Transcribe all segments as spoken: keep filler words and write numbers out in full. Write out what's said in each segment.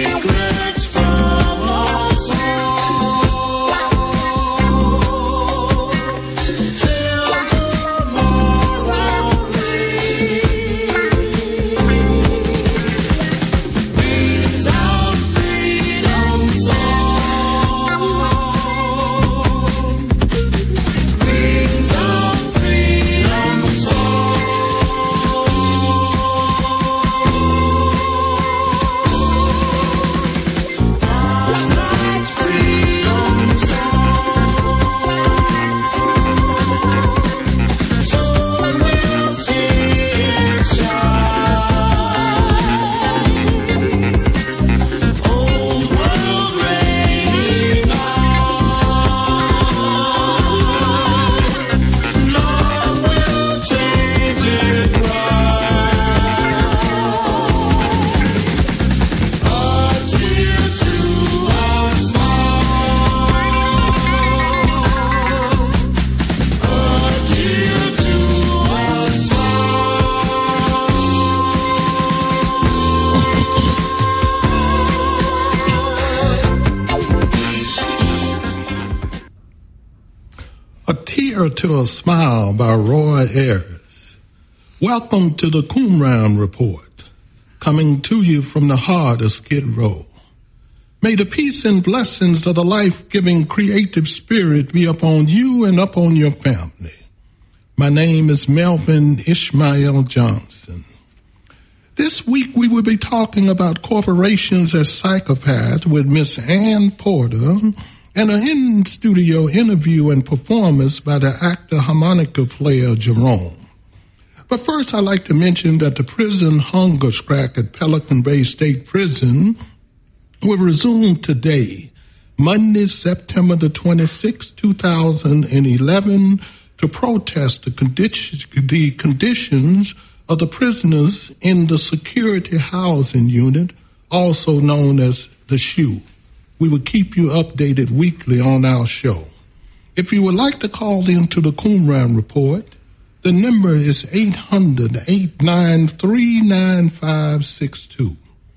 secrets from our soul till tomorrow rains. Wings of freedom song. Wings of freedom song. To a Smile by Roy Ayers. Welcome to the Qumran Report, coming to you from the heart of Skid Row. May the peace and blessings of the life-giving creative spirit be upon you and upon your family. My name is Melvin Ishmael Johnson. This week we will be talking about corporations as psychopaths with Miss Ann Porter, and an in-studio interview and performance by the actor harmonica player Jerome. But first, I'd like to mention that the prison hunger strike at Pelican Bay State Prison will resume today, Monday, September the twenty-sixth, two thousand eleven, to protest the, condi- the conditions of the prisoners in the Security Housing Unit, also known as the S H U. We will keep you updated weekly on our show. If you would like to call in to the Qumran Report, the number is eight hundred, eight nine three, nine five six two.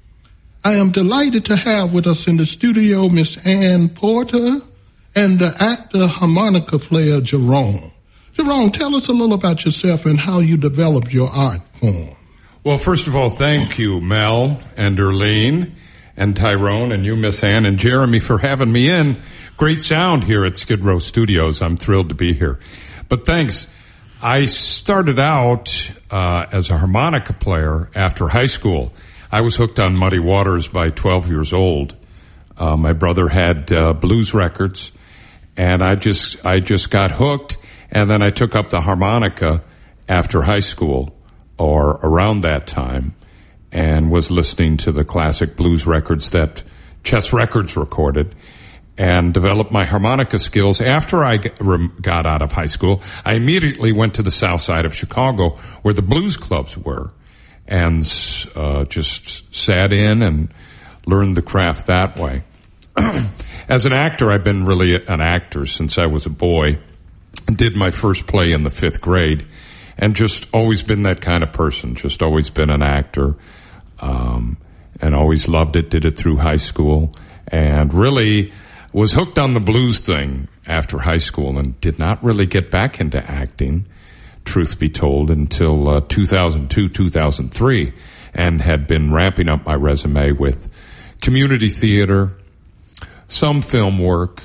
I am delighted to have with us in the studio Miss Ann Porter and the actor harmonica player Jerome. Jerome, tell us a little about yourself and how you developed your art form. Well, first of all, thank you, Mel and Darlene and Tyrone and you, Miss Ann, and Jeremy for having me in. Great sound here at Skid Row Studios. I'm thrilled to be here. But thanks. I started out uh, as a harmonica player after high school. I was hooked on Muddy Waters by twelve years old. Uh, my brother had uh, blues records, and I just I just got hooked, and then I took up the harmonica after high school or around that time, and was listening to the classic blues records that Chess Records recorded, and developed my harmonica skills. After I got out of high school, I immediately went to the south side of Chicago where the blues clubs were, and uh, just sat in and learned the craft that way. As an actor, I've been really an actor since I was a boy. Did my first play in the fifth grade, and just always been that kind of person, just always been an actor. Um, and always loved it, did it through high school, and really was hooked on the blues thing after high school and did not really get back into acting, truth be told, until uh, two thousand two, two thousand three, and had been ramping up my resume with community theater, some film work,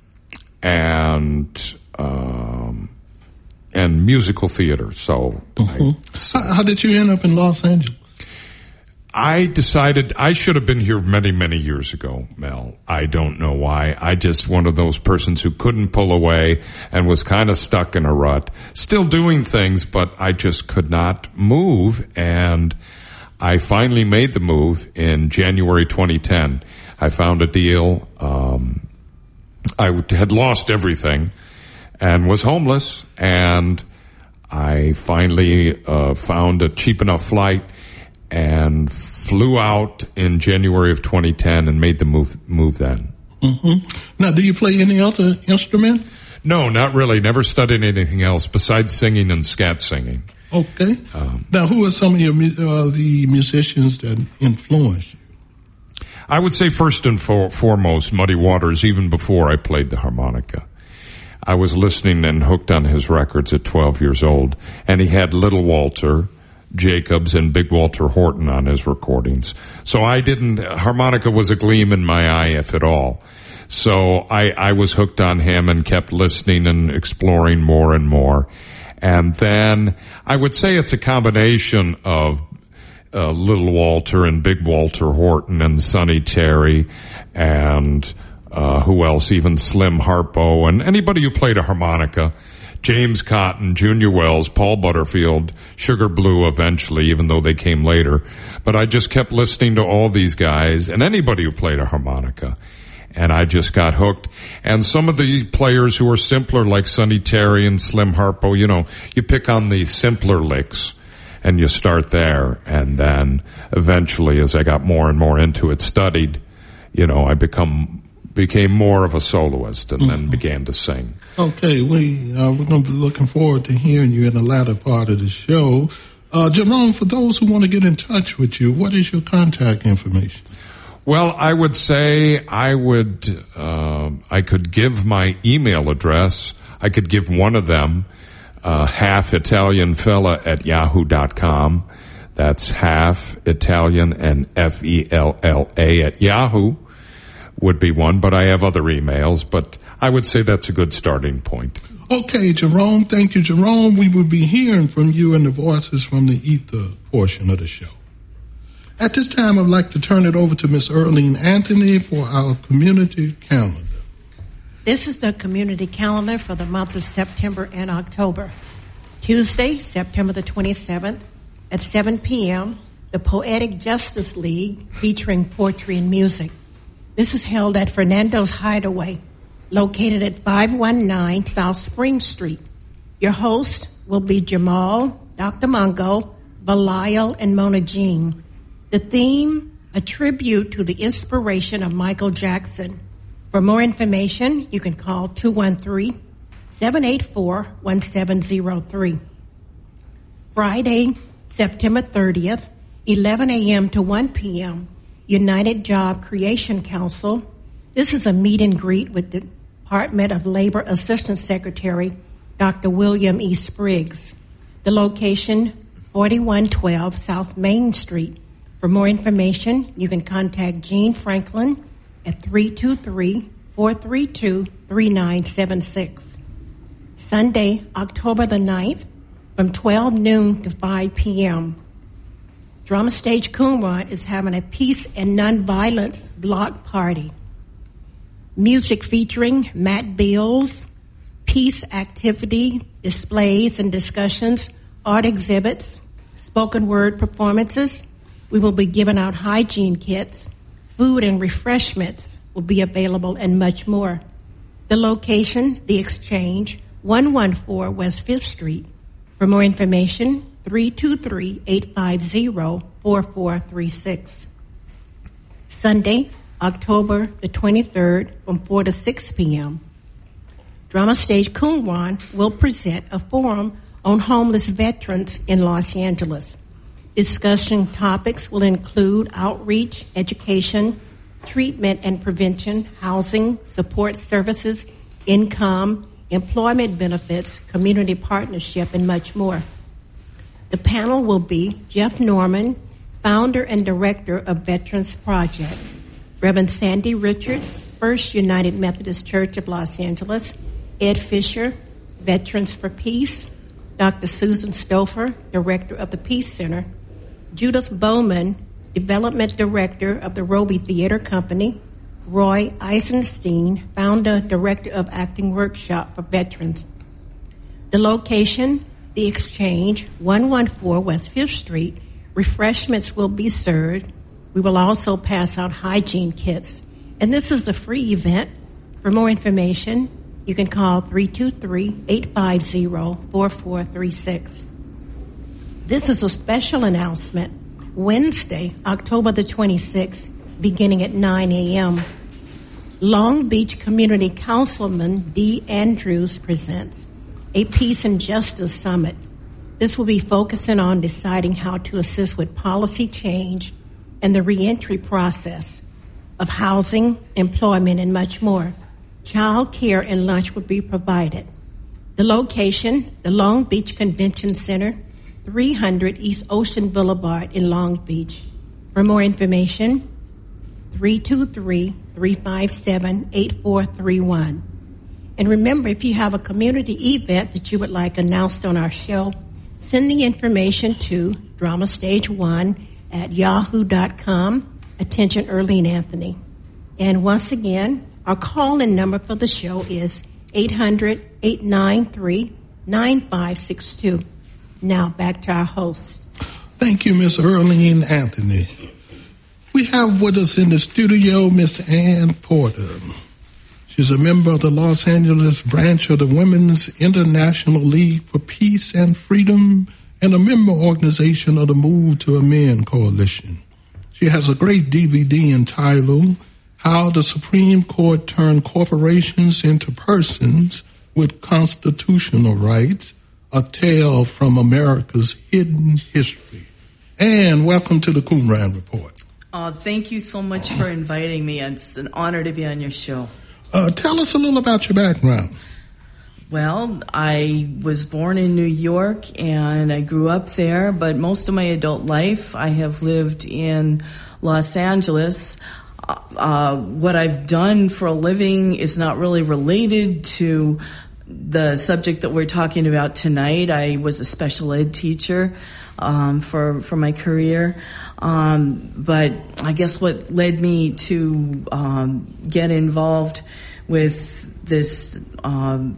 and um, and musical theater. So, mm-hmm. I, so how, how did you end up in Los Angeles? I decided I should have been here many, many years ago, Mel. I don't know why. I just one of those persons who couldn't pull away and was kind of stuck in a rut. Still doing things, but I just could not move. And I finally made the move in January twenty ten. I found a deal. Um, I had lost everything and was homeless. And I finally uh, found a cheap enough flight and flew out in January of twenty ten and made the move move then. Mm-hmm. Now, do you play any other instrument? No, not really. Never studied anything else besides singing and scat singing. Okay. Um, now, who are some of your uh, the musicians that influenced you? I would say first and for, foremost, Muddy Waters, even before I played the harmonica. I was listening and hooked on his records at twelve years old, and he had Little Walter Jacobs and Big Walter Horton on his recordings. So I didn't, harmonica was a gleam in my eye, if at all. So I, I was hooked on him and kept listening and exploring more and more. And then I would say it's a combination of uh, Little Walter and Big Walter Horton and Sonny Terry and uh, who else, even Slim Harpo and anybody who played a harmonica. James Cotton, Junior Wells, Paul Butterfield, Sugar Blue eventually, even though they came later. But I just kept listening to all these guys and anybody who played a harmonica. And I just got hooked. And some of the players who are simpler, like Sonny Terry and Slim Harpo, you know, you pick on the simpler licks and you start there. And then eventually, as I got more and more into it, studied, you know, I become became more of a soloist and mm-hmm. then began to sing. Okay, we, uh, we're going to be looking forward to hearing you in the latter part of the show. Uh, Jerome, for those who want to get in touch with you, what is your contact information? Well, I would say I would, uh, I could give my email address. I could give one of them, uh, half Italian fella at yahoo dot com. That's half Italian and F E L L A at Yahoo would be one, but I have other emails, but I would say that's a good starting point. Okay, Jerome. Thank you, Jerome. We will be hearing from you in the Voices from the Ether portion of the show. At this time, I'd like to turn it over to Miss Earlene Anthony for our community calendar. This is the community calendar for the month of September and October. Tuesday, September the twenty-seventh, at seven p.m., the Poetic Justice League featuring poetry and music. This is held at Fernando's Hideaway, located at five one nine South Spring Street. Your host will be Jamal, Doctor Mungo, Belial, and Mona Jean. The theme, a tribute to the inspiration of Michael Jackson. For more information, you can call two one three, seven eight four, one seven zero three. Friday, September thirtieth, eleven a.m. to one p.m., United Job Creation Council. This is a meet and greet with the Department of Labor Assistant Secretary, Doctor William E. Spriggs. The location, forty-one twelve South Main Street. For more information, you can contact Jean Franklin at three two three, four three two, three nine seven six. Sunday, October the ninth, from twelve noon to five p.m., Drama Stage Qumran is having a peace and nonviolence block party. Music featuring Matt Bills, peace activity, displays and discussions, art exhibits, spoken word performances. We will be giving out hygiene kits, food and refreshments will be available, and much more. The location, The Exchange, one one four West Fifth Street. For more information, three two three, eight five zero, four four three six. Sunday, October the twenty-third, from four to six p.m., Drama Stage Qumran will present a forum on homeless veterans in Los Angeles. Discussion topics will include outreach, education, treatment and prevention, housing, support services, income, employment benefits, community partnership, and much more. The panel will be Jeff Norman, founder and director of Veterans Project, Reverend Sandy Richards, First United Methodist Church of Los Angeles, Ed Fisher, Veterans for Peace, Doctor Susan Stouffer, director of the Peace Center, Judith Bowman, development director of the Roby Theater Company, Roy Eisenstein, founder, director of Acting Workshop for Veterans. The location, The Exchange, one one four West Fifth Street. Refreshments will be served. We will also pass out hygiene kits. And this is a free event. For more information, you can call three two three, eight five zero, four four three six. This is a special announcement. Wednesday, October the twenty-sixth, beginning at nine a.m., Long Beach Community Councilman Dee Andrews presents a Peace and Justice Summit. This will be focusing on deciding how to assist with policy change and the reentry process. of housing, employment, and much more. Child care and lunch will be provided. The location, the Long Beach Convention Center, three hundred East Ocean Boulevard in Long Beach. For more information, three two three, three five seven, eight four three one. And remember, if you have a community event that you would like announced on our show, send the information to drama stage one at yahoo dot com. Attention, Earlene Anthony. And once again, our call-in number for the show is eight hundred, eight nine three, nine five six two. Now, back to our host. Thank you, Miss Earlene Anthony. We have with us in the studio Miss Ann Porter. She's a member of the Los Angeles branch of the Women's International League for Peace and Freedom and a member organization of the Move to Amend Coalition. She has a great D V D entitled How the Supreme Court Turned Corporations into Persons with Constitutional Rights, a Tale from America's Hidden History. And welcome to the Qumran Report. Uh, thank you so much for inviting me. It's an honor to be on your show. Uh, tell us a little about your background. Well, I was born in New York and I grew up there, but most of my adult life I have lived in Los Angeles. Uh, what I've done for a living is not really related to the subject that we're talking about tonight. I was a special ed teacher um, for for my career, um, but I guess what led me to um, get involved with this um,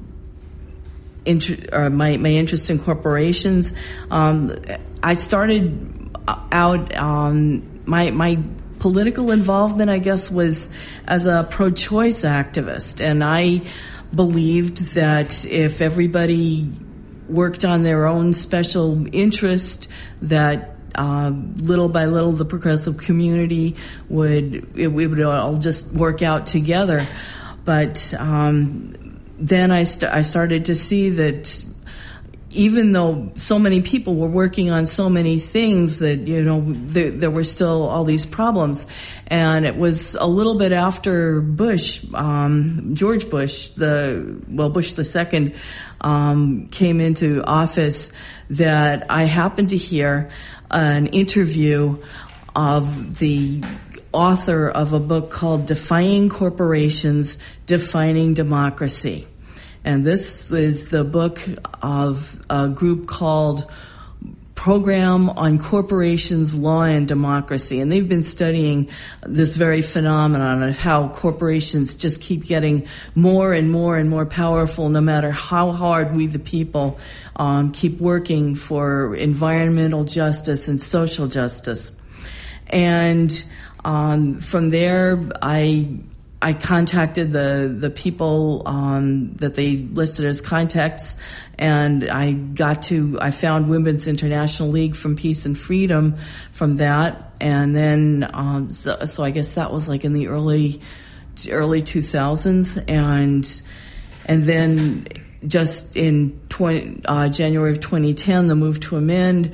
int- or my my interest in corporations, um, I started out um, my my. political involvement, I guess, was as a pro-choice activist. And I believed that if everybody worked on their own special interest, that uh, little by little the progressive community would, it, it would all just work out together. But um, then I, st- I started to see that even though so many people were working on so many things, that, you know, there, there were still all these problems. And it was a little bit after Bush, um, George Bush, the well, Bush the Second, um, came into office, that I happened to hear an interview of the author of a book called Defying Corporations, Defining Democracy. And this is the book of a group called Program on Corporations, Law, and Democracy. And they've been studying this very phenomenon of how corporations just keep getting more and more and more powerful, no matter how hard we, the people, um, keep working for environmental justice and social justice. And um, from there, I... I contacted the, the people um, that they listed as contacts, and I got to, I found Women's International League for Peace and Freedom from that. And then, um, so, so I guess that was like in the early, early two thousands. And, and then just in twenty, uh, January of twenty ten, the Move to Amend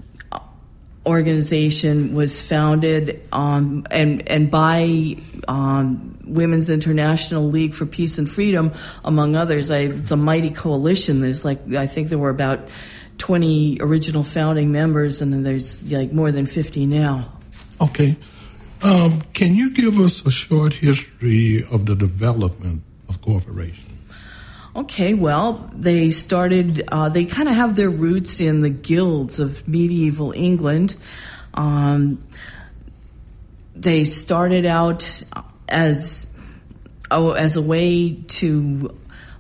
organization was founded, um, and, and by, um, Women's International League for Peace and Freedom, among others. I, it's a mighty coalition. There's like, I think there were about twenty original founding members, and there's like more than fifty now. Okay. Um, can you give us a short history of the development of corporations? Okay, well, they started, uh, they kind of have their roots in the guilds of medieval England. Um, they started out as oh, as a way to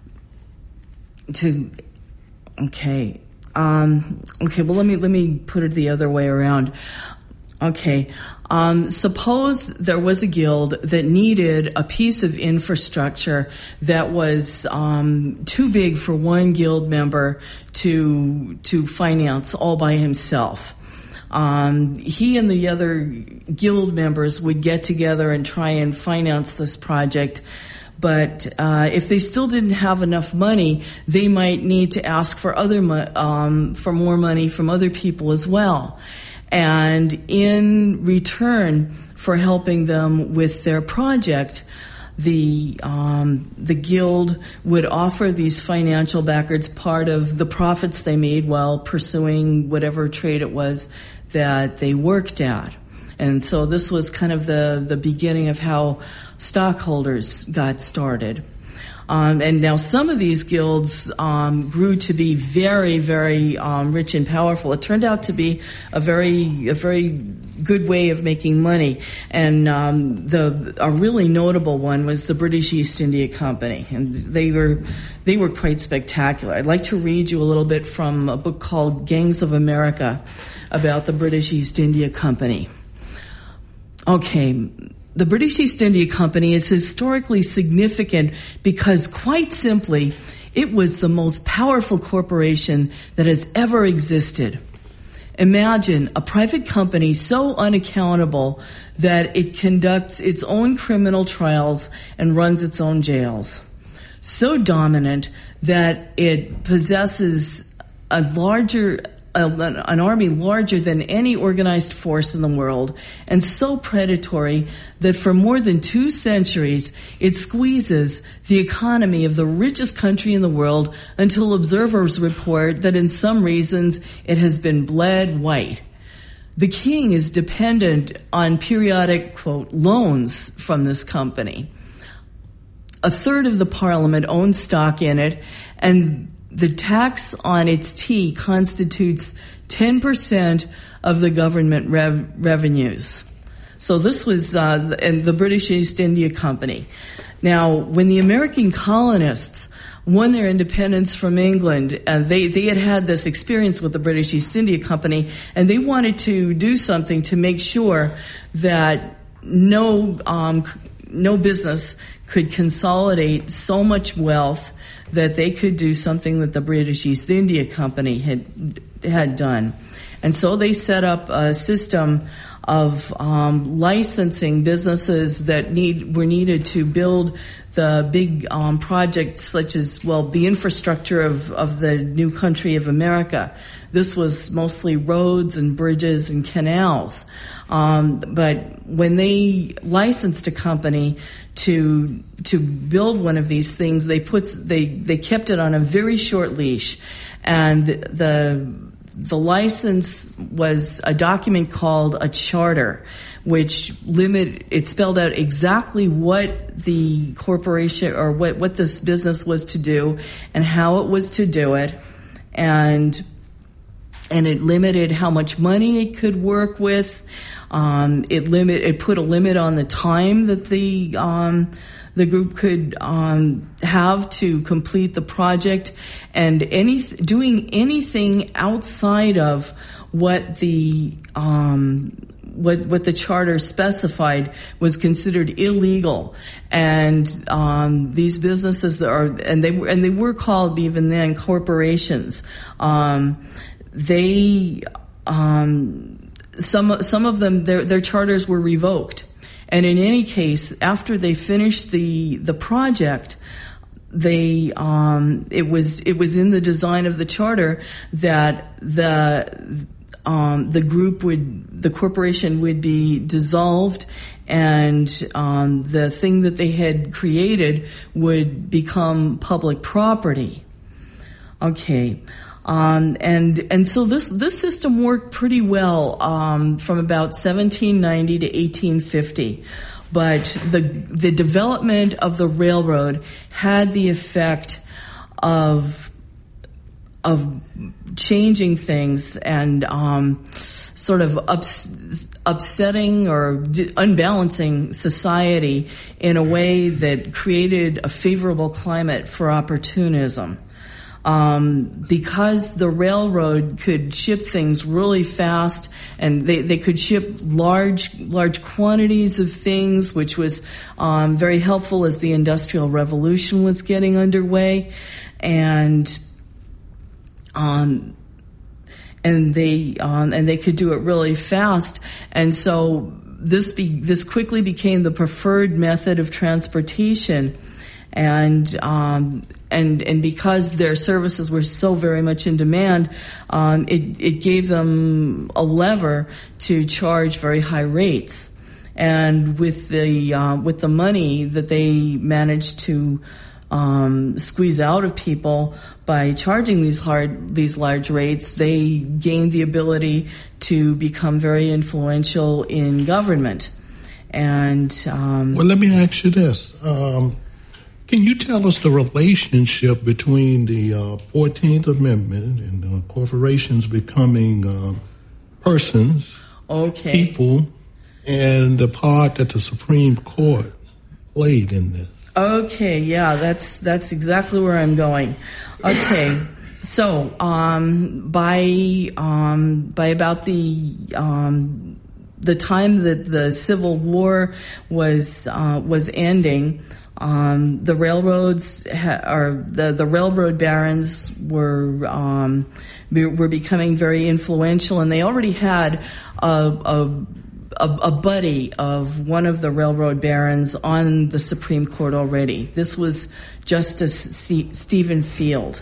to okay um, okay. Well, let me let me put it the other way around. Okay, um, suppose there was a guild that needed a piece of infrastructure that was um, too big for one guild member to to finance all by himself. Um, he and the other guild members would get together and try and finance this project. But uh, if they still didn't have enough money, they might need to ask for other mo- um, for more money from other people as well. And in return for helping them with their project. The um, the guild would offer these financial backers part of the profits they made while pursuing whatever trade it was that they worked at. And so this was kind of the, the beginning of how stockholders got started. Um, and now some of these guilds um, grew to be very, very um, rich and powerful. It turned out to be a very, a very good way of making money. And um, the a really notable one was the British East India Company, and they were they were quite spectacular. I'd like to read you a little bit from a book called Gangs of America about the British East India Company. Okay. The British East India Company is historically significant because, quite simply, it was the most powerful corporation that has ever existed. Imagine a private company so unaccountable that it conducts its own criminal trials and runs its own jails. So dominant that it possesses a larger A, an army larger than any organized force in the world, and so predatory that for more than two centuries it squeezes the economy of the richest country in the world until observers report that in some regions it has been bled white. The king is dependent on periodic, quote, loans from this company. A third of the parliament owns stock in it, and the tax on its tea constitutes ten percent of the government rev- revenues. So this was uh, and the British East India Company. Now, when the American colonists won their independence from England, and they, they had had this experience with the British East India Company, and they wanted to do something to make sure that no um, no business could consolidate so much wealth that they could do something that the British East India Company had had done. And so they set up a system of um, licensing businesses that need were needed to build the big um, projects such as, well, the infrastructure of, of the new country of America. This was mostly roads and bridges and canals. Um, but when they licensed a company to to build one of these things, they put they they kept it on a very short leash, and the the license was a document called a charter, which limit it spelled out exactly what the corporation or what what this business was to do and how it was to do it, and and it limited how much money it could work with. Um, it limit it put a limit on the time that the um, the group could um, have to complete the project, and any doing anything outside of what the um, what what the charter specified was considered illegal. And um, these businesses are and they were and they were called even then corporations. Um, they um, Some some of them, their their charters were revoked, and in any case, after they finished the the project, they um, it was it was in the design of the charter that the um, the group would the corporation would be dissolved, and um, the thing that they had created would become public property. Okay. Um, and and so this this system worked pretty well um, from about seventeen ninety to eighteen fifty, but the the development of the railroad had the effect of of changing things and um, sort of ups, upsetting or d- unbalancing society in a way that created a favorable climate for opportunism. Um, because the railroad could ship things really fast, and they, they could ship large large quantities of things, which was um, very helpful as the Industrial Revolution was getting underway, and um, and they um, and they could do it really fast, and so this be, this quickly became the preferred method of transportation. And um, and and because their services were so very much in demand, um, it it gave them a lever to charge very high rates. and with the uh, with the money that they managed to um, squeeze out of people by charging these hard these large rates, they gained the ability to become very influential in government. And um, well, let me ask you this. Um, Can you tell us the relationship between the uh, fourteenth Amendment and uh, corporations becoming uh, persons, okay. people, and the part that the Supreme Court played in this? Okay, yeah, that's that's exactly where I'm going. Okay, so um, by um, by about the um, the time that the Civil War was uh, was ending. Um, the railroads ha- or the, the railroad barons were um, be, were becoming very influential, and they already had a, a, a, a buddy of one of the railroad barons on the Supreme Court already. This was Justice C- Stephen Field,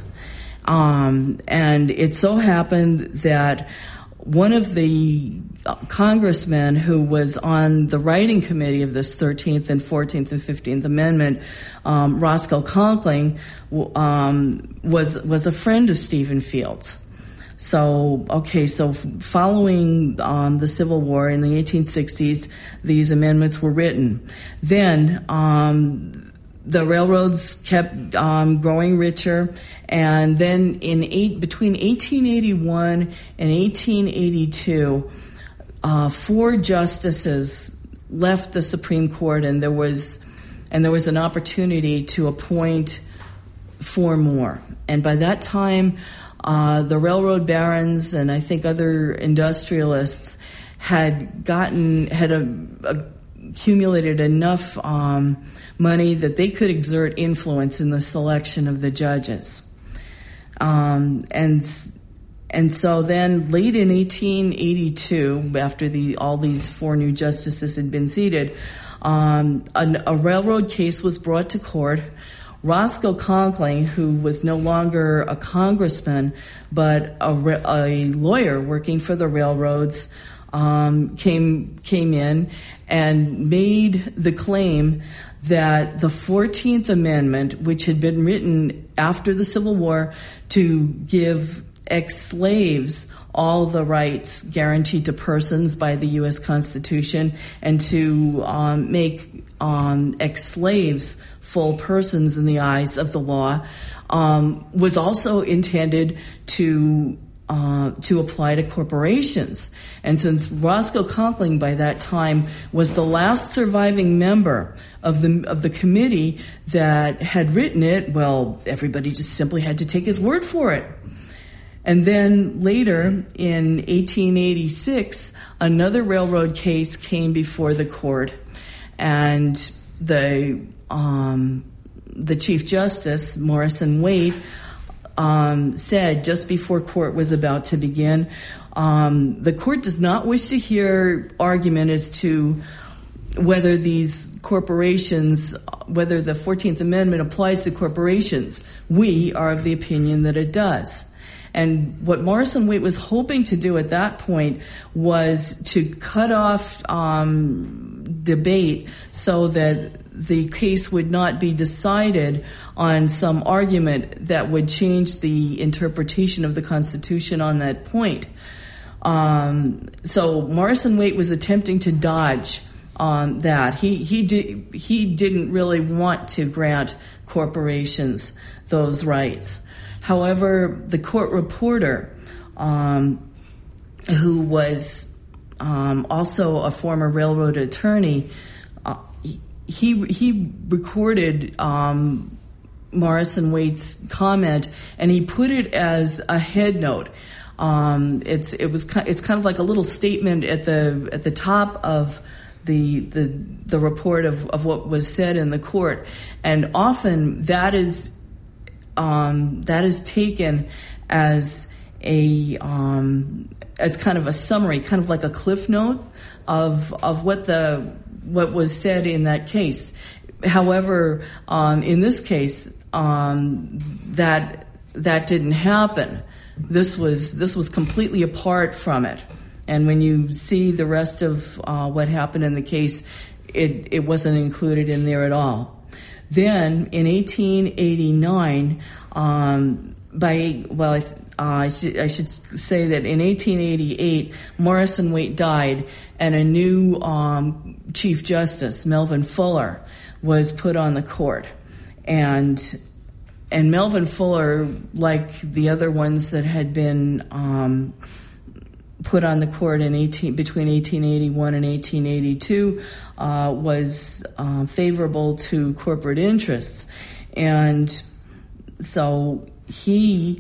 um, and it so happened that one of the congressmen who was on the writing committee of this thirteenth and fourteenth and fifteenth Amendment, um, Roscoe Conkling, um, was was a friend of Stephen Field's. So, okay, so following um, the Civil War in the eighteen sixties, these amendments were written. Then um, the railroads kept um, growing richer, and then in eight, between eighteen eighty-one and eighteen eighty-two, uh, four justices left the Supreme Court, and there was and there was an opportunity to appoint four more. And by that time, uh, the railroad barons and I think other industrialists had gotten had a, a, accumulated enough um, money that they could exert influence in the selection of the judges. Um, and and so then late in eighteen eighty-two, after the all these four new justices had been seated, um, a, a railroad case was brought to court. Roscoe Conkling, who was no longer a congressman but a, a lawyer working for the railroads, um, came came in and made the claim that the fourteenth Amendment, which had been written after the Civil War to give ex-slaves all the rights guaranteed to persons by the U S Constitution, and to um, make um, ex-slaves full persons in the eyes of the law, um, was also intended to Uh, to apply to corporations. And since Roscoe Conkling by that time was the last surviving member of the of the committee that had written it, well, everybody just simply had to take his word for it. And then later in eighteen eighty-six, another railroad case came before the court, and the um, the Chief Justice, Morrison Waite, Um, said just before court was about to begin, um, the court does not wish to hear argument as to whether these corporations, whether the fourteenth Amendment applies to corporations. We are of the opinion that it does. And what Morrison Waite was hoping to do at that point was to cut off um, debate so that the case would not be decided on some argument that would change the interpretation of the Constitution on that point. Um, so Morrison Waite was attempting to dodge on that. He he did he didn't really want to grant corporations those rights. However, the court reporter, um, who was um, also a former railroad attorney, uh, he he recorded Um, Morrison Waite's comment, and he put it as a head note. Um, it's it was it's kind of like a little statement at the at the top of the the the report of, of what was said in the court, and often that is um, that is taken as a um, as kind of a summary, kind of like a cliff note of of what the what was said in that case. However, um, in this case, um, that that didn't happen. This was this was completely apart from it. and when you see the rest of uh, what happened in the case, it, it wasn't included in there at all. Then in eighteen eighty-nine, um, by well, I, uh, I, should, I should say that in eighteen eighty-eight, Morrison Waite died, and a new um, Chief Justice, Melvin Fuller, was put on the court, and and Melvin Fuller, like the other ones that had been um, put on the court in eighteen between eighteen eighty-one and eighteen eighty-two, uh, was uh, favorable to corporate interests, and so he,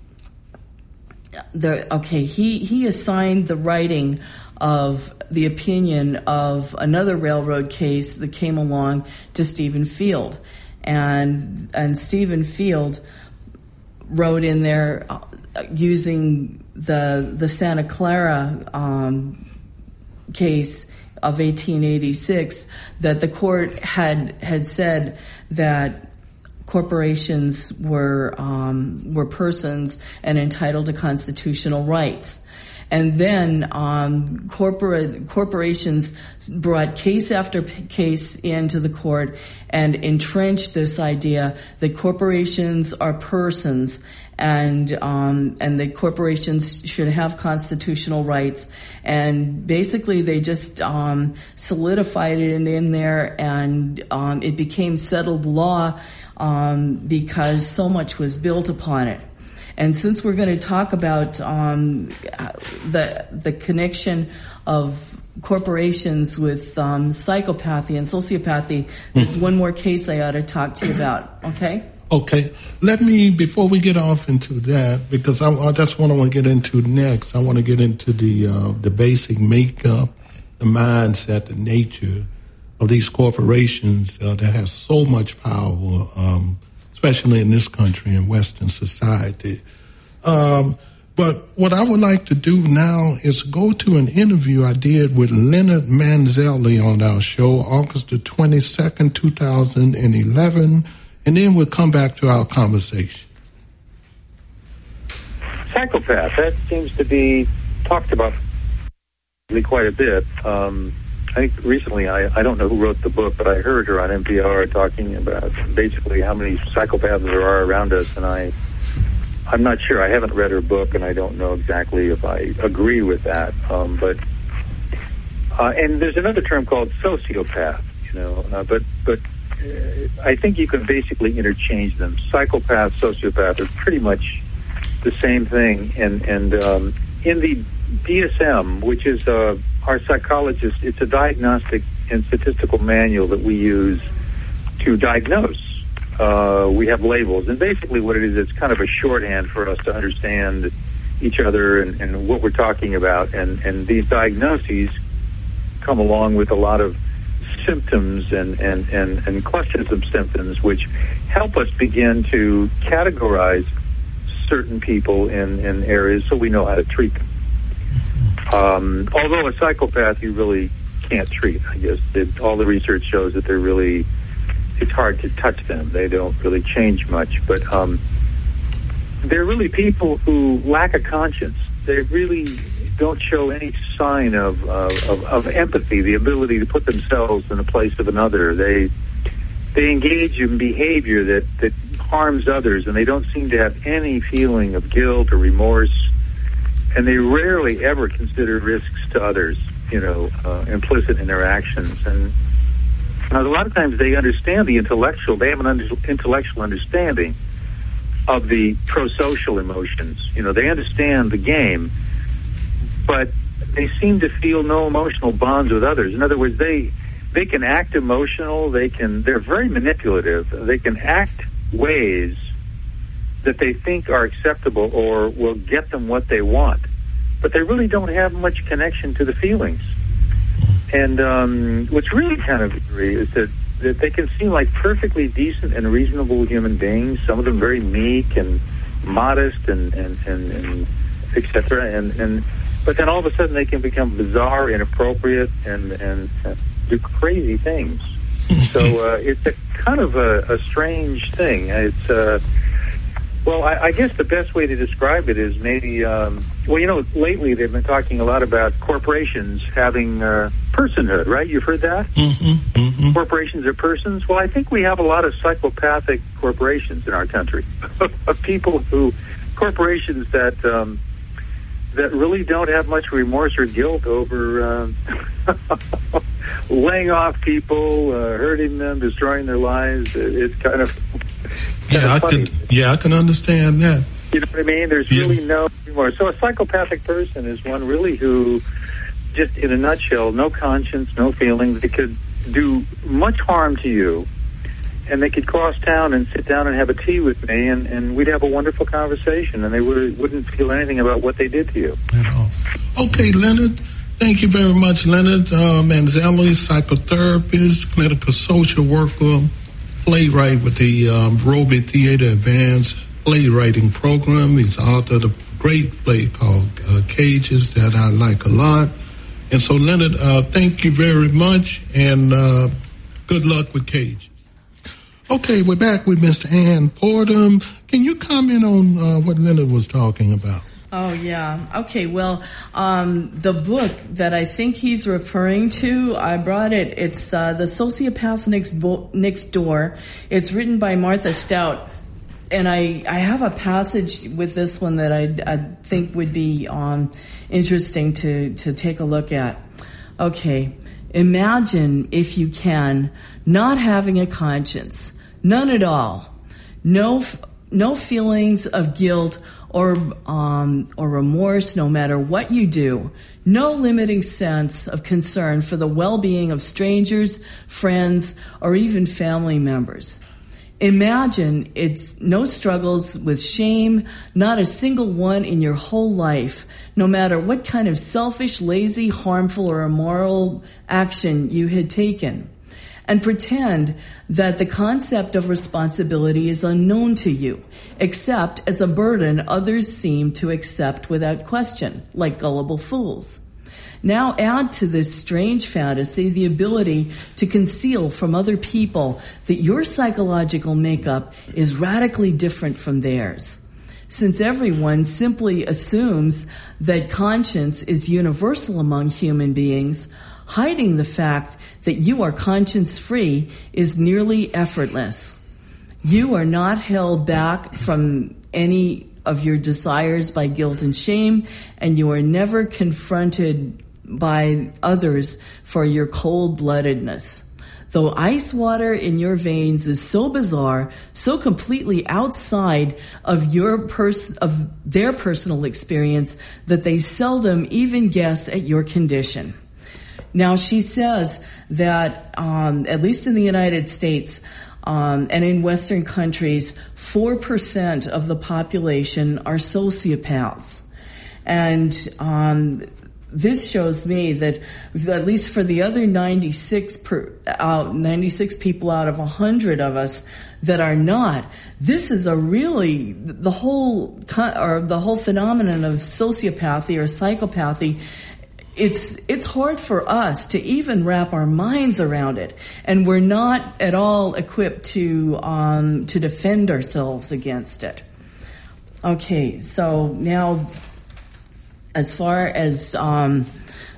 the okay, he he assigned the writing of the opinion of another railroad case that came along to Stephen Field, and and Stephen Field wrote in there uh, using the the Santa Clara um, case of eighteen eighty-six that the court had had said that corporations were um, were persons and entitled to constitutional rights. And then um, corporate corporations brought case after p- case into the court and entrenched this idea that corporations are persons, and um, and that corporations should have constitutional rights. And basically, they just um, solidified it in, in there, and um, it became settled law um, because so much was built upon it. And since we're going to talk about um, the the connection of corporations with um, psychopathy and sociopathy, there's one more case I ought to talk to you about, okay? Okay. Let me, before we get off into that, because I, I, that's what I want to get into next. I want to get into the uh, the basic makeup, the mindset, the nature of these corporations uh, that have so much power, um, especially in this country and Western society. Um, but what I would like to do now is go to an interview I did with Leonard Manzelli on our show, August the twenty-second, two thousand eleven, and then we'll come back to our conversation. Psychopath, that seems to be talked about quite a bit. Um, I think recently, I, I don't know who wrote the book, but I heard her on N P R talking about basically how many psychopaths there are around us, and I, I'm not sure. I haven't read her book, and I don't know exactly if I agree with that. Um, but uh, and there's another term called sociopath, you know. Uh, but but uh, I think you can basically interchange them. Psychopath, sociopath are pretty much the same thing. And and um, in the D S M, which is uh, our psychologist, it's a diagnostic and statistical manual that we use to diagnose. Uh, we have labels, and basically what it is, it's kind of a shorthand for us to understand each other and, and what we're talking about. And, and these diagnoses come along with a lot of symptoms and, and, and, and clusters of symptoms which help us begin to categorize certain people in, in areas so we know how to treat them. Um, although a psychopath you really can't treat, I guess. It, all the research shows that they're really, it's hard to touch them. They don't really change much. But um, they're really people who lack a conscience. They really don't show any sign of, uh, of, of empathy, the ability to put themselves in the place of another. They they engage in behavior that, that harms others, and they don't seem to have any feeling of guilt or remorse. And they rarely ever consider risks to others, you know, uh, implicit in their actions. And uh, a lot of times they understand the intellectual, they have an under, intellectual understanding of the pro-social emotions. You know, they understand the game, but they seem to feel no emotional bonds with others. In other words, they they can act emotional, they can, they're very manipulative, they can act ways that they think are acceptable or will get them what they want, but they really don't have much connection to the feelings. And um, what's really kind of eerie is that, that they can seem like perfectly decent and reasonable human beings, some of them very meek and modest and, and, and, and et cetera. And, and, but then all of a sudden they can become bizarre, inappropriate, and, and uh, do crazy things. So uh, it's a kind of a, a strange thing. It's uh, Well, I, I guess the best way to describe it is maybe, um, well, you know, lately they've been talking a lot about corporations having uh, personhood, right? You've heard that? Mm-hmm, mm-hmm. Corporations are persons. Well, I think we have a lot of psychopathic corporations in our country, of people who, corporations that um, that really don't have much remorse or guilt over uh, laying off people, uh, hurting them, destroying their lives. It's kind of Yeah, I can. Yeah, I can understand that. You know what I mean? There's Yeah. really no remorse. So a psychopathic person is one really who, just in a nutshell, no conscience, no feelings. They could do much harm to you, and they could cross town and sit down and have a tea with me, and, and we'd have a wonderful conversation, and they would, wouldn't feel anything about what they did to you. At all. Okay, Leonard. Thank you very much, Leonard uh, Manzelli, psychotherapist, clinical social worker, playwright with the um, Roby Theater Advanced Playwriting Program. He's author of a great play called uh, Cages that I like a lot. And so, Leonard, uh, thank you very much, and uh, good luck with Cages. Okay, we're back with Miss Ann Porter. Can you comment on uh, what Leonard was talking about? Oh, yeah. Okay, well, um, the book that I think he's referring to, I brought it. It's uh, The Sociopath Next, Bo- Next Door. It's written by Martha Stout. And I, I have a passage with this one that I, I think would be um, interesting to, to take a look at. Okay, imagine, if you can, not having a conscience. None at all. No, no feelings of guilt or um, or remorse, no matter what you do. No limiting sense of concern for the well-being of strangers, friends, or even family members. Imagine it's no struggles with shame, not a single one in your whole life, no matter what kind of selfish, lazy, harmful, or immoral action you had taken. And pretend that the concept of responsibility is unknown to you, except as a burden others seem to accept without question, like gullible fools. Now add to this strange fantasy the ability to conceal from other people that your psychological makeup is radically different from theirs. Since everyone simply assumes that conscience is universal among human beings, hiding the fact that you are conscience-free is nearly effortless. You are not held back from any of your desires by guilt and shame, and you are never confronted by others for your cold-bloodedness. Though ice water in your veins is so bizarre, so completely outside of your pers- of their personal experience that they seldom even guess at your condition. Now, she says that, um, at least in the United States um, and in Western countries, four percent of the population are sociopaths. And um, this shows me that, at least for the other ninety-six, per, uh, ninety-six people out of one hundred of us that are not, this is a really, the whole, or the whole phenomenon of sociopathy or psychopathy, It's it's hard for us to even wrap our minds around it, and we're not at all equipped to um, to defend ourselves against it. Okay, so now, as far as um,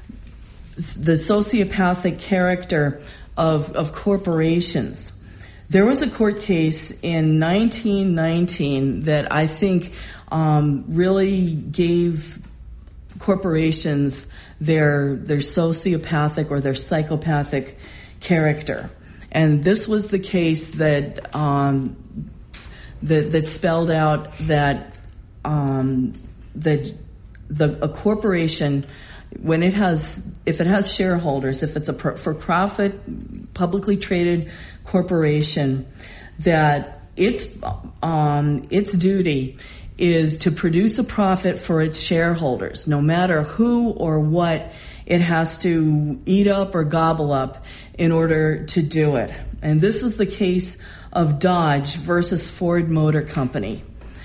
the sociopathic character of of corporations, there was a court case in nineteen nineteen that I think um, really gave corporations their their sociopathic or their psychopathic character. And this was the case that um, that, that spelled out that um, that the a corporation, when it has if it has shareholders, if it's a for-profit publicly traded corporation, that its um, its duty is to produce a profit for its shareholders, no matter who or what it has to eat up or gobble up in order to do it. And this is the case of Dodge versus Ford Motor Company.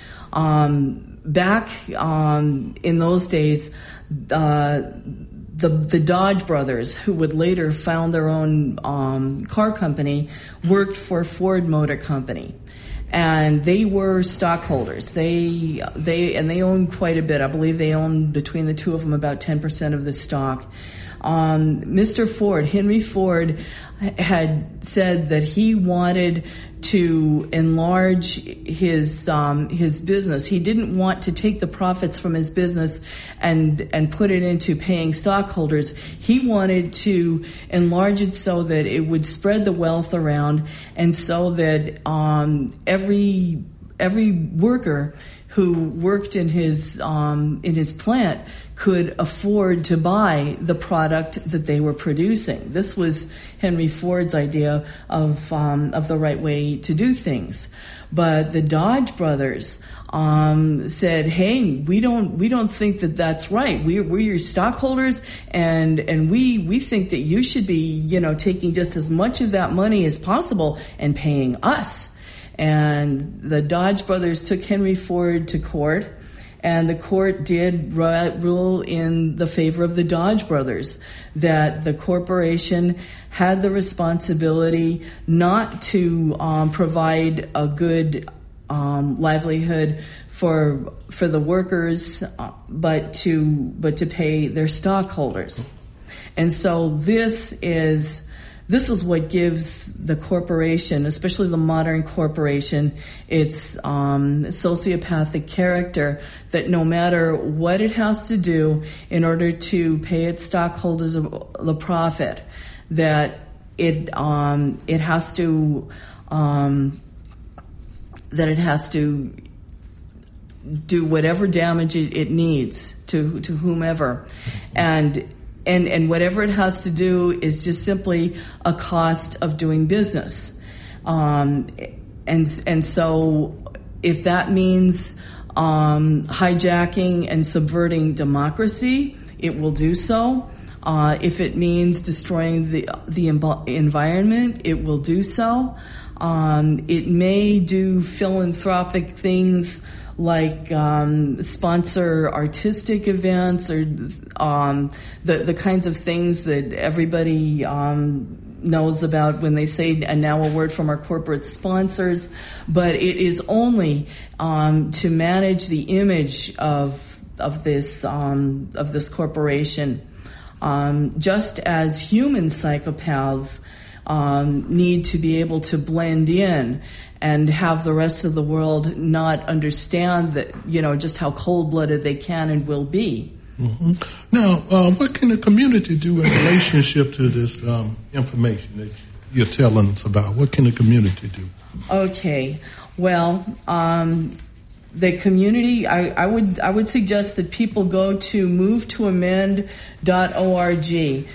Um, back um, in those days, uh, the the Dodge brothers, who would later found their own um, car company, worked for Ford Motor Company. and they were stockholders. They they and they owned quite a bit. I believe they owned between the two of them about ten percent of the stock. Um, Mister Ford, Henry Ford, had said that he wanted to enlarge his um, his business. He didn't want to take the profits from his business and and put it into paying stockholders. He wanted to enlarge it so that it would spread the wealth around, and so that um, every every worker who worked in his um, in his plant could afford to buy the product that they were producing. This was Henry Ford's idea of um, of the right way to do things. But the Dodge brothers um, said, "Hey, we don't we don't think that that's right. We're we're your stockholders, and and we we think that you should be, you know, taking just as much of that money as possible and paying us." And the Dodge brothers took Henry Ford to court, and the court did rule in the favor of the Dodge brothers, that the corporation had the responsibility not to um, provide a good um, livelihood for for the workers, uh, but to but to pay their stockholders. And so this is. This is what gives the corporation, especially the modern corporation, its um, sociopathic character, that no matter what it has to do in order to pay its stockholders the profit, that it um, it has to um, that it has to do whatever damage it, it needs to to whomever, and. And and whatever it has to do is just simply a cost of doing business, um, and and so if that means um, hijacking and subverting democracy, it will do so. Uh, if it means destroying the the env- environment, it will do so. Um, it may do philanthropic things like um, sponsor artistic events or um, the the kinds of things that everybody um, knows about when they say, and now a word from our corporate sponsors. But it is only um, to manage the image of of this um, of this corporation, um, just as human psychopaths um, need to be able to blend in and have the rest of the world not understand that, you know, just how cold-blooded they can and will be. Mm-hmm. Now, uh, what can the community do in relationship to this um, information that you're telling us about? What can the community do? Okay. Well, um, the community, I, I would I would suggest that people go to move to amend dot org.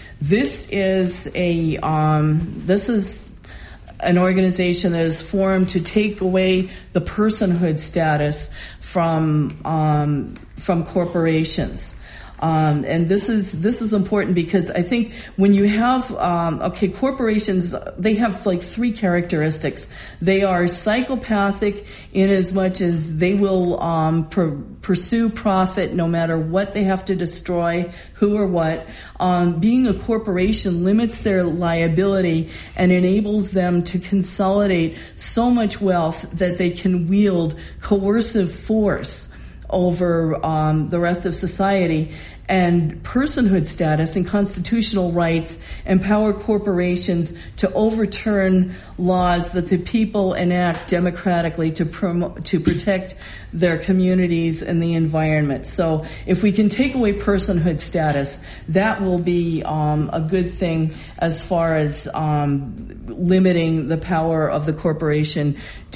This is a um, this is. an organization that is formed to take away the personhood status from um, from corporations. Um, and this is this is important because I think when you have um, okay corporations, they have like three characteristics. They are psychopathic in as much as they will um, per, pursue profit no matter what they have to destroy, who or what. Um, being a corporation limits their liability and enables them to consolidate so much wealth that they can wield coercive force over um, the rest of society. And personhood status and constitutional rights empower corporations to overturn laws that the people enact democratically to promote, to protect their communities and the environment. So if we can take away personhood status, that will be um, a good thing as far as um, limiting the power of the corporation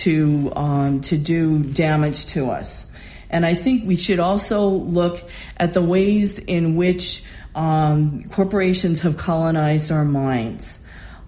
to um, to do damage to us. And I think we should also look at the ways in which um, corporations have colonized our minds.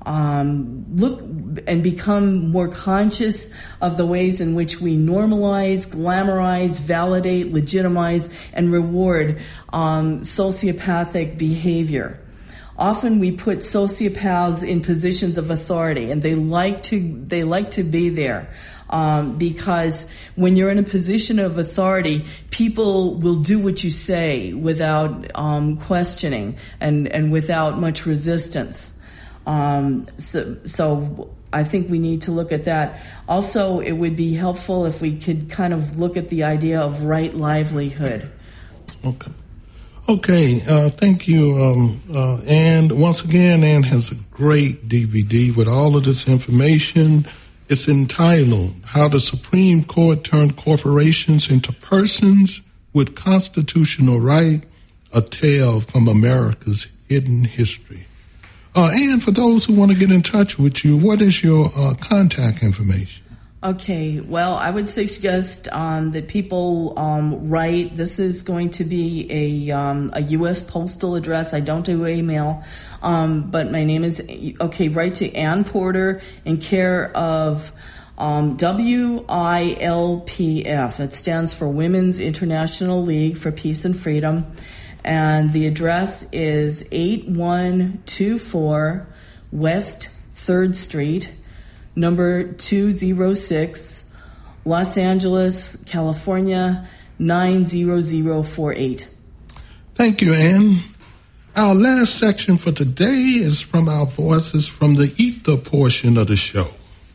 Um, look and become more conscious of the ways in which we normalize, glamorize, validate, legitimize, and reward um, sociopathic behavior. Often we put sociopaths in positions of authority, and they like to they like to be there. Um, because when you're in a position of authority, people will do what you say without um, questioning and, and without much resistance. Um, so, so I think we need to look at that. Also, it would be helpful if we could kind of look at the idea of right livelihood. Okay. Okay, uh, thank you, um, uh, Ann. Once again, Ann has a great D V D with all of this information. It's entitled, How the Supreme Court Turned Corporations into Persons with Constitutional Right, A Tale from America's Hidden History. Uh, and for those who want to get in touch with you, what is your uh, contact information? Okay, well, I would suggest um, that people um, write. This is going to be a um, a U S postal address. I don't do email, um, but my name is, okay, write to Ann Porter in care of um, W I L P F. It stands for Women's International League for Peace and Freedom. And the address is eight one two four West third Street, number two oh six, Los Angeles, California, nine zero zero four eight. Thank you, Ann. Our last section for today is from our voices from the ether portion of the show.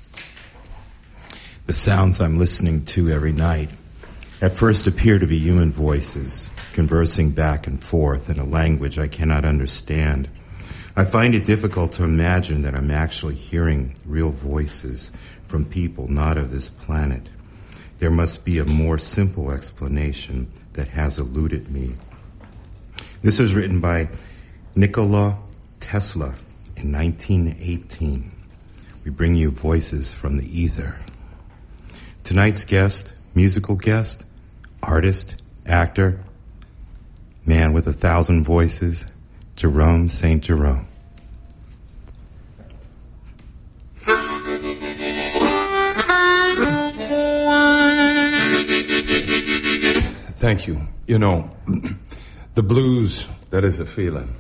The sounds I'm listening to every night at first appear to be human voices, conversing back and forth in a language I cannot understand. I find it difficult to imagine that I'm actually hearing real voices from people not of this planet. There must be a more simple explanation that has eluded me. This was written by Nikola Tesla in nineteen eighteen. We bring you voices from the ether. Tonight's guest, musical guest, artist, actor, man with a thousand voices, Jerome Saint Jerome. Thank you. You know, the blues, that is a feeling.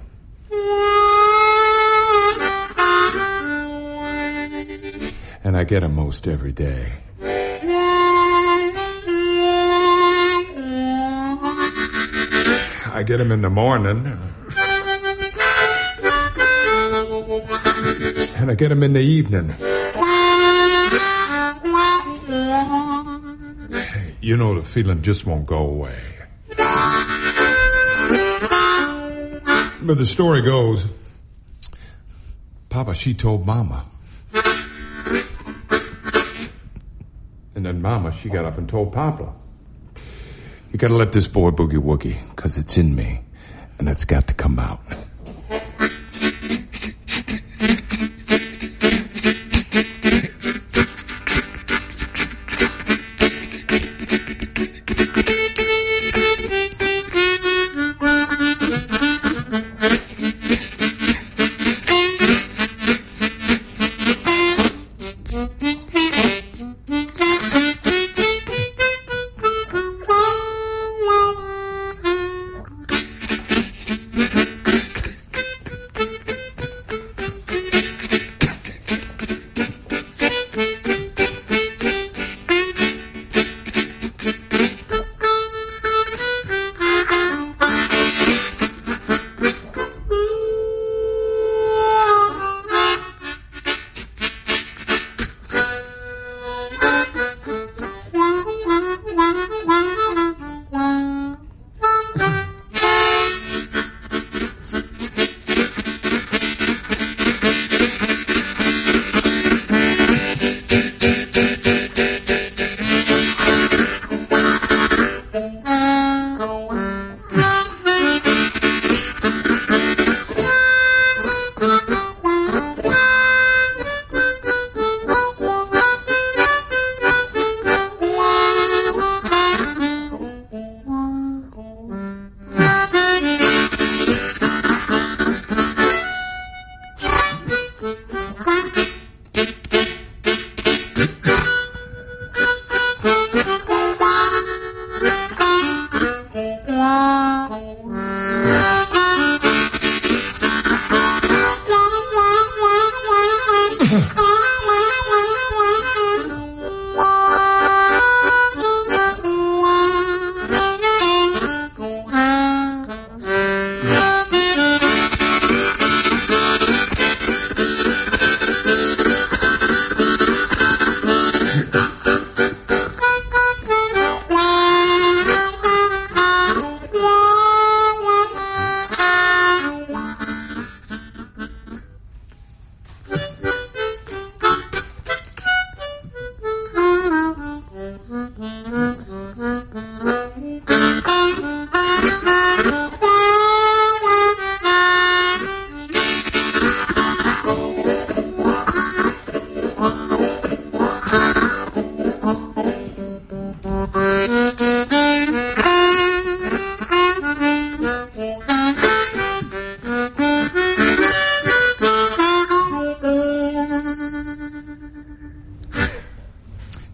And I get them most every day. I get them in the morning. And I get them in the evening. You know, the feeling just won't go away. But the story goes, Papa, she told Mama. And then Mama, she got up and told Papa. You gotta let this boy boogie woogie, because it's in me, and it's got to come out.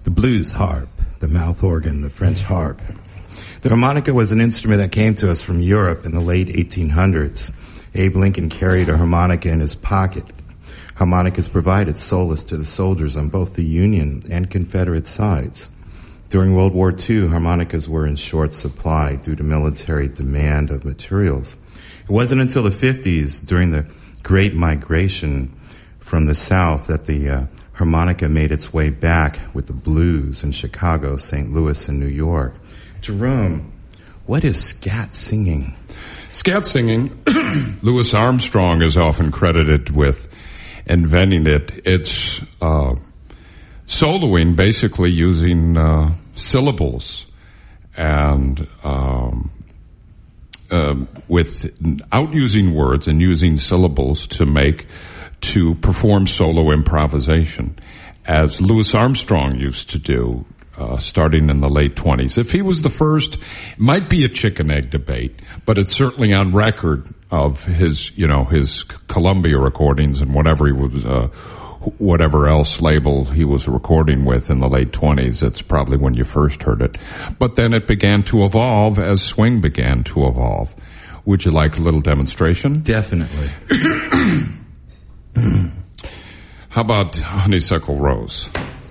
the blues harp, the mouth organ, the French harp. The harmonica was an instrument that came to us from Europe in the late eighteen hundreds. Abe Lincoln carried a harmonica in his pocket. Harmonicas provided solace to the soldiers on both the Union and Confederate sides. During World War Two, harmonicas were in short supply due to military demand of materials. It wasn't until the fifties, during the Great Migration from the South, that the uh, harmonica made its way back with the blues in Chicago, Saint Louis, and New York. Jerome, what is scat singing? Scat singing, Louis Armstrong is often credited with inventing it. It's uh, soloing, basically using uh, syllables and um, uh, without using words and using syllables to make to perform solo improvisation, as Louis Armstrong used to do. Uh, starting in the late twenties. If he was the first, it might be a chicken egg debate, but it's certainly on record of his, you know, his Columbia recordings and whatever he was, uh, whatever else label he was recording with in the late twenties. It's probably when you first heard it. But then it began to evolve as swing began to evolve. Would you like a little demonstration? Definitely. How about Honeysuckle Rose?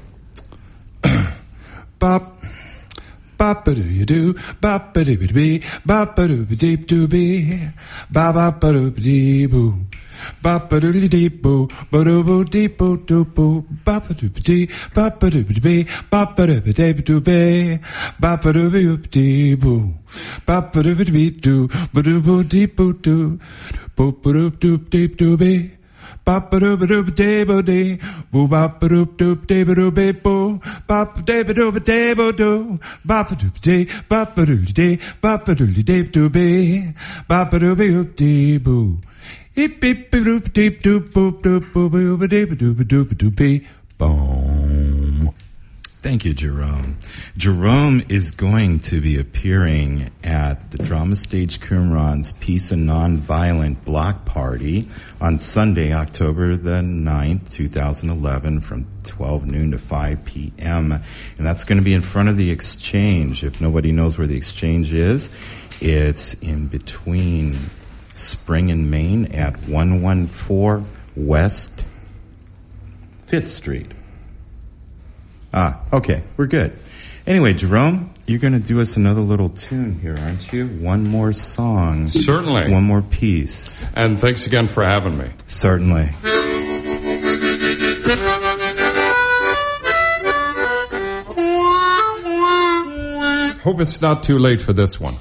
Bop, bop a do you do, bop a doo be, bop a doo deep do be, bop bop a doo dee boo, bop a doo deep boo, ba doo boo deep boo doo boo, bop a doo dee, bop a doo be, bop a doo deep do be, bop a doo dee boo, bop a doo be doo, ba doo boo deep boo doo, boo ba doo doo deep do be. Bop a doop a doop day bo day, boo bop a doop doop day bo doop day boo, bop a day bo doop a day bo doo, bop a doop day, bop a doop day, bop a doop day doo be, bop a doop doop day boo, eep beep doop deep doop boop doop boop doop day bo doop doop doop be, boom. Thank you, Jerome. Jerome is going to be appearing at the Drama Stage Qumran's Peace and Nonviolent Block Party on Sunday, October the ninth, twenty eleven, from twelve noon to five p.m. And that's going to be in front of the Exchange. If nobody knows where the Exchange is, it's in between Spring and Main at one fourteen West fifth Street. Ah, okay, we're good. Anyway, Jerome, you're going to do us another little tune here, aren't you? One more song. Certainly. One more piece. And thanks again for having me. Certainly. Hope it's not too late for this one.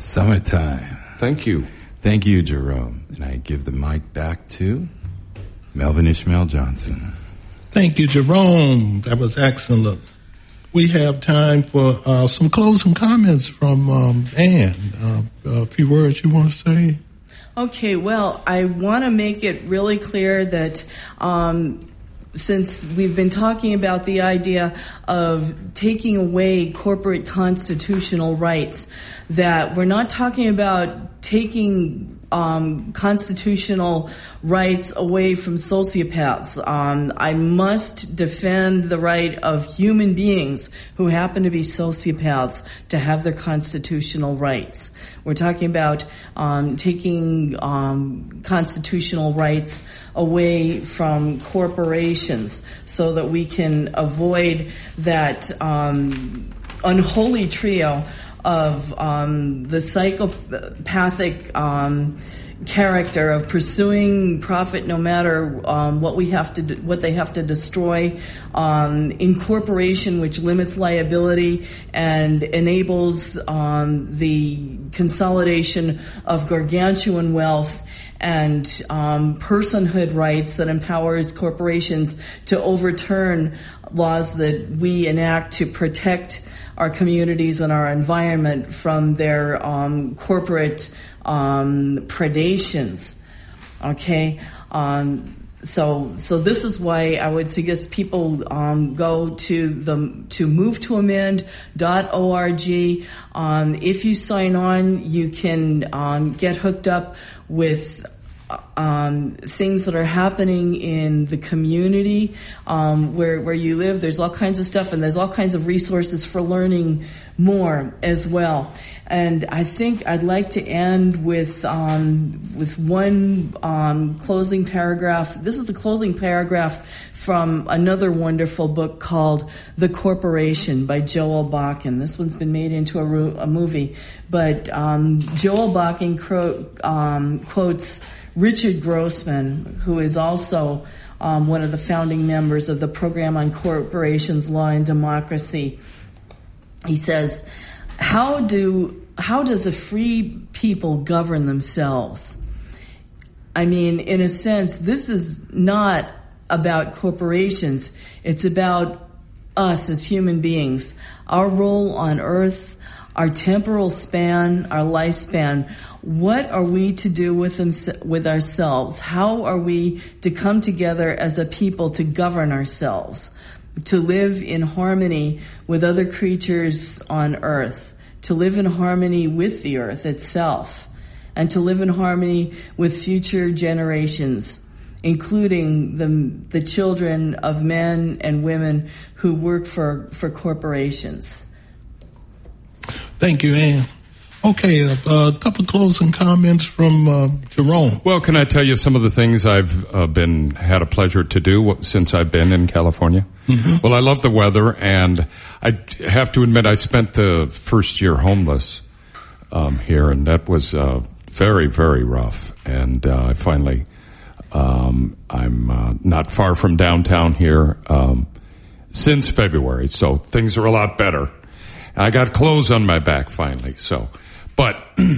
Summertime. Thank you. Thank you, Jerome. And I give the mic back to Melvin Ishmael Johnson. Thank you, Jerome. That was excellent. We have time for uh, some closing comments from um, Ann. Uh, a few words you want to say? Okay, well, I want to make it really clear that um, since we've been talking about the idea of taking away corporate constitutional rights, that we're not talking about taking um, constitutional rights away from sociopaths. Um, I must defend the right of human beings who happen to be sociopaths to have their constitutional rights. We're talking about um, taking um, constitutional rights away from corporations so that we can avoid that um, unholy trio of um, the psychopathic um, character of pursuing profit no matter um, what we have to do, what they have to destroy, um, incorporation which limits liability and enables um, the consolidation of gargantuan wealth, and um, personhood rights that empowers corporations to overturn laws that we enact to protect our communities and our environment from their um, corporate um, predations. Okay, um, so so this is why I would suggest people um, go to the to move to amend dot org. Um, if you sign on, you can um, get hooked up with Um, things that are happening in the community um, where where you live. There's all kinds of stuff, and there's all kinds of resources for learning more as well. And I think I'd like to end with um, with one um, closing paragraph. This is the closing paragraph from another wonderful book called The Corporation by Joel Bakken. This one's been made into a, ro- a movie, but um, Joel Bakken cro- um, quotes Richard Grossman, who is also um, one of the founding members of the Program on Corporations, Law, and Democracy. He says, how do how does a free people govern themselves? I mean, in a sense, this is not about corporations. It's about us as human beings, our role on Earth, our temporal span, our lifespan. What are we to do with them, with ourselves? How are we to come together as a people to govern ourselves, to live in harmony with other creatures on Earth, to live in harmony with the Earth itself, and to live in harmony with future generations, including the the children of men and women who work for, for corporations? Thank you, Ann. Okay, a, a couple closing comments from uh, Jerome. Well, can I tell you some of the things I've uh, been had a pleasure to do since I've been in California? Mm-hmm. Well, I love the weather, and I have to admit I spent the first year homeless um, here, and that was uh, very, very rough. And uh, I finally, um, I'm uh, not far from downtown here um, since February, so things are a lot better. I got clothes on my back finally, so... But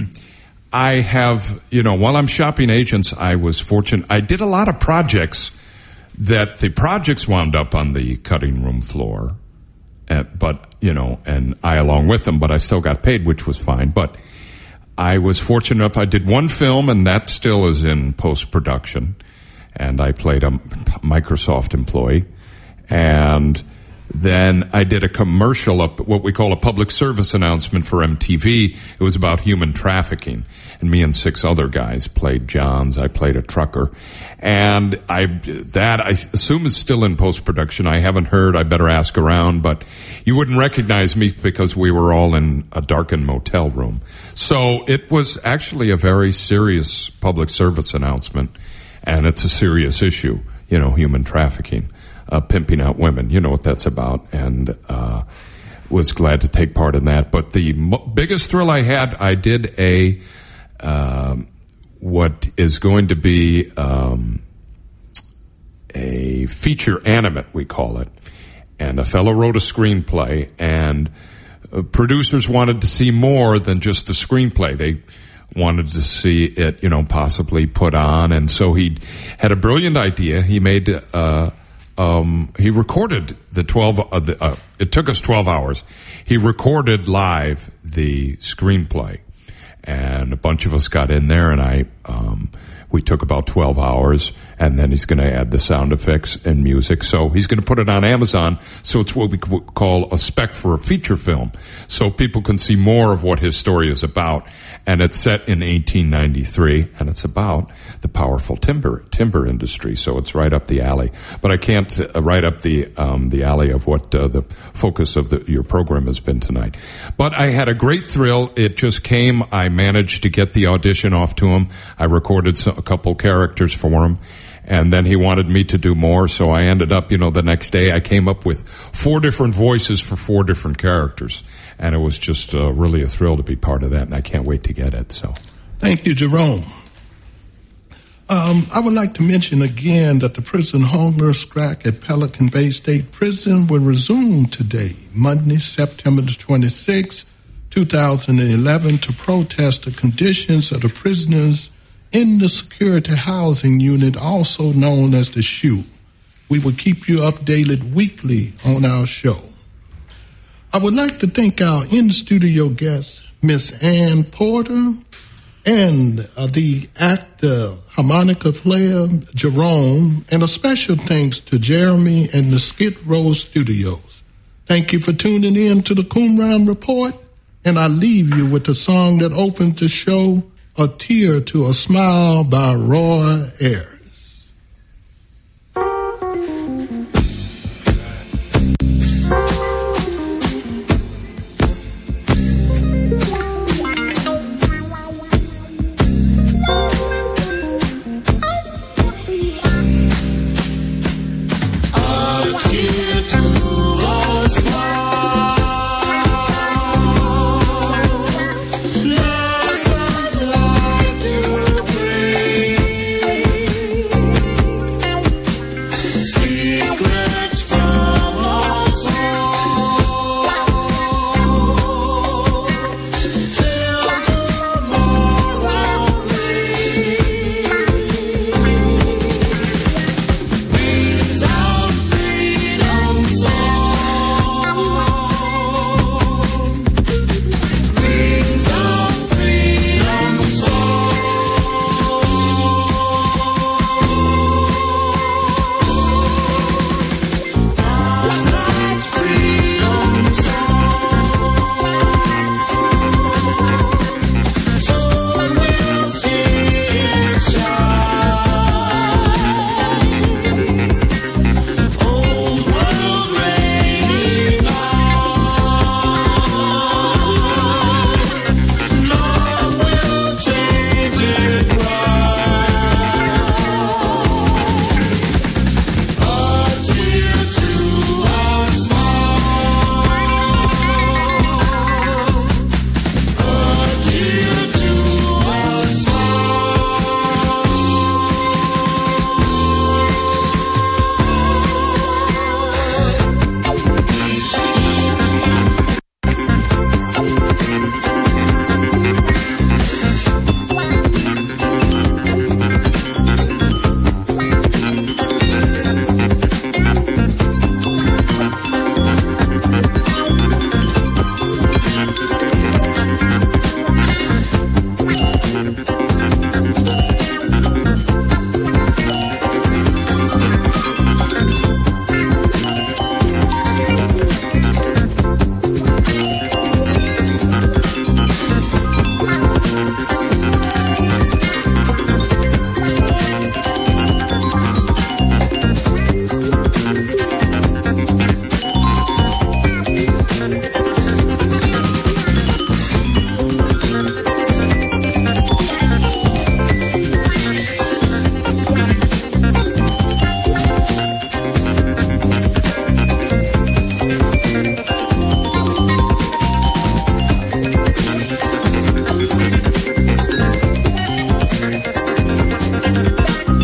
I have, you know, while I'm shopping agents, I was fortunate. I did a lot of projects that the projects wound up on the cutting room floor. And, but, you know, and I along with them, but I still got paid, which was fine. But I was fortunate enough. I did one film, and that still is in post-production. And I played a Microsoft employee. And then I did a commercial, what we call a public service announcement for M T V. It was about human trafficking. And me and six other guys played Johns. I played a trucker. And I that, I assume, is still in post-production. I haven't heard. I better ask around. But you wouldn't recognize me because we were all in a darkened motel room. So it was actually a very serious public service announcement. And it's a serious issue, you know, human trafficking. Uh, pimping out women, you know what that's about, and uh, was glad to take part in that. But the m- biggest thrill I had, I did a uh, what is going to be um, a feature animate, we call it, and a fellow wrote a screenplay, and uh, producers wanted to see more than just the screenplay. They wanted to see it, you know, possibly put on. And so he had a brilliant idea. He made, uh, um, he recorded the twelve, uh, the, uh, it took us twelve hours. He recorded live the screenplay. And a bunch of us got in there, and I, um, we took about twelve hours, and then he's going to add the sound effects and music. So he's going to put it on Amazon. So it's what we call a spec for a feature film. So people can see more of what his story is about. And it's set in eighteen ninety-three, and it's about the powerful timber timber industry. So it's right up the alley. But I can't uh, right up the um, the alley of what uh, the focus of the, your program has been tonight. But I had a great thrill. It just came. I managed to get the audition off to him. I recorded some, a couple characters for him. And then he wanted me to do more, so I ended up, you know, the next day I came up with four different voices for four different characters. And it was just uh, really a thrill to be part of that, and I can't wait to get it. So, thank you, Jerome. Um, I would like to mention again that the prison hunger strike at Pelican Bay State Prison will resume today, Monday, September the twenty-sixth, two thousand eleven, to protest the conditions of the prisoners in the security housing unit, also known as the S H U. We will keep you updated weekly on our show. I would like to thank our in-studio guests, Miss Ann Porter, and uh, the actor, harmonica player, Jerome, and a special thanks to Jeremy and the Skid Row Studios. Thank you for tuning in to the Qumran Report, and I leave you with the song that opens the show, A Tear to a Smile by Roy Ayers.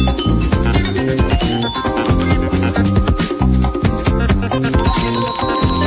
Thank you.